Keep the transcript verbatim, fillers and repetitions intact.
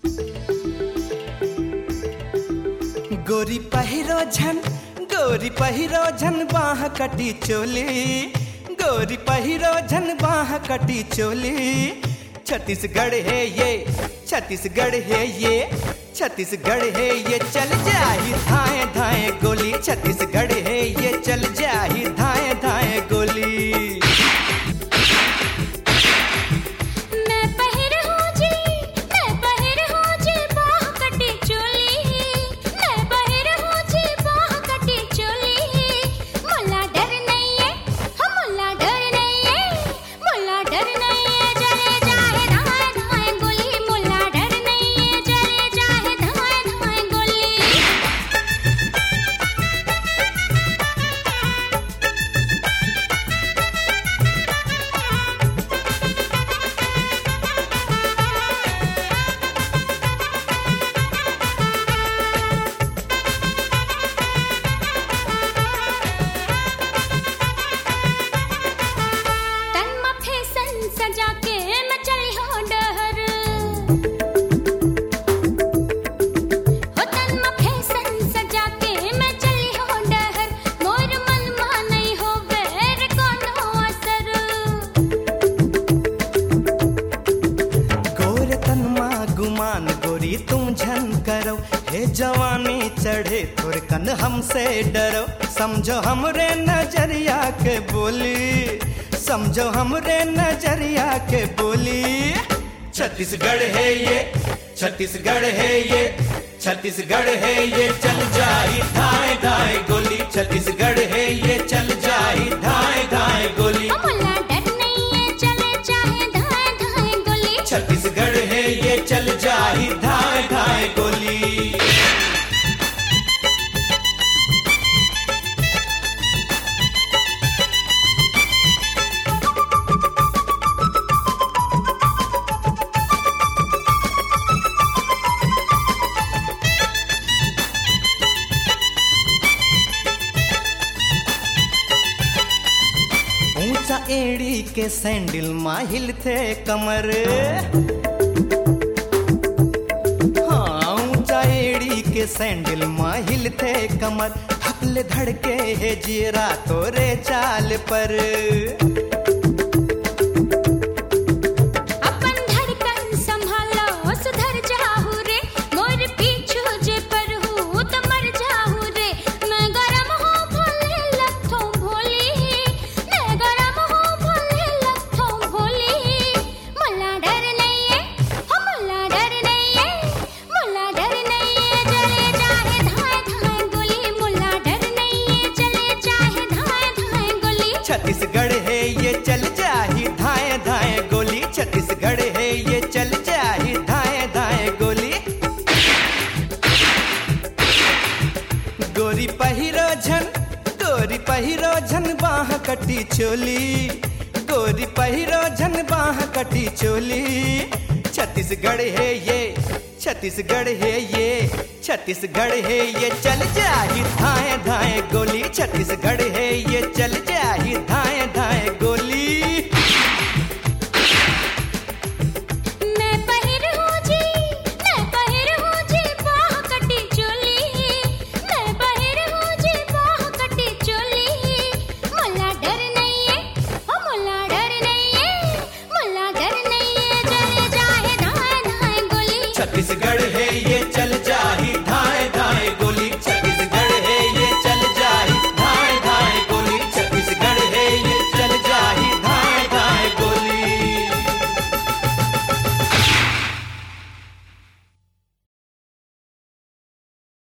गोरी पहिरो झन गोरी पहिरो झन बाह कटी चोली, गोरी पहिरो झन बाह कटी चोली। छत्तीसगढ़ है ये छत्तीसगढ़ है ये छत्तीसगढ़ है ये, चल जाही धाए धाए गोली। छत्तीसगढ़ है ये, चल जाही धाए धाए गोली। गोरी तुम झन करो हे जवानी चढ़े थोड़ कन हमसे डरो। समझो हमरे नजरिया के बोली, समझो हमरे नजरिया के बोली। छत्तीसगढ़ है ये छत्तीसगढ़ है ये छत्तीसगढ़ है ये, चल जाई धाए धाए गोली। छत्तीसगढ़ है ये, चल जाई धाए धाए गोली। छत्तीसगढ़ है ये, चल जाही धाए धाए गोली। ऊंचा एड़ी के सैंडल माहिल थे कमर, के सैंडल माहिल थे कमर। हपले धड़के है जीरा तोरे चाल पर। अपन धड़कन संभालो सुधर जाहू रे, मोर पीछू जे पर हूँ तो मर जाहू रे। मैं गरम हूँ भोले लखों भोली, मैं गरम हूँ भोले लखों भोली। मुला डर नहीं है हो मुला डर नहीं है, मुला डर नहीं है। छत्तीसगढ़ है ये, चल जाही धाए धाए गोली। छत्तीसगढ़ है ये, चल जाही धाए धाए गोली। गोरी पहिरो झन गोरी पहिरो झन बाह कटी चोली, गोरी पहिरो झन बाह कटी चोली। छत्तीसगढ़ है ये छत्तीसगढ़ है ये छत्तीसगढ़ है ये, चल जाही धाए धाए गोली। छत्तीसगढ़ है ये, चल जाही धाए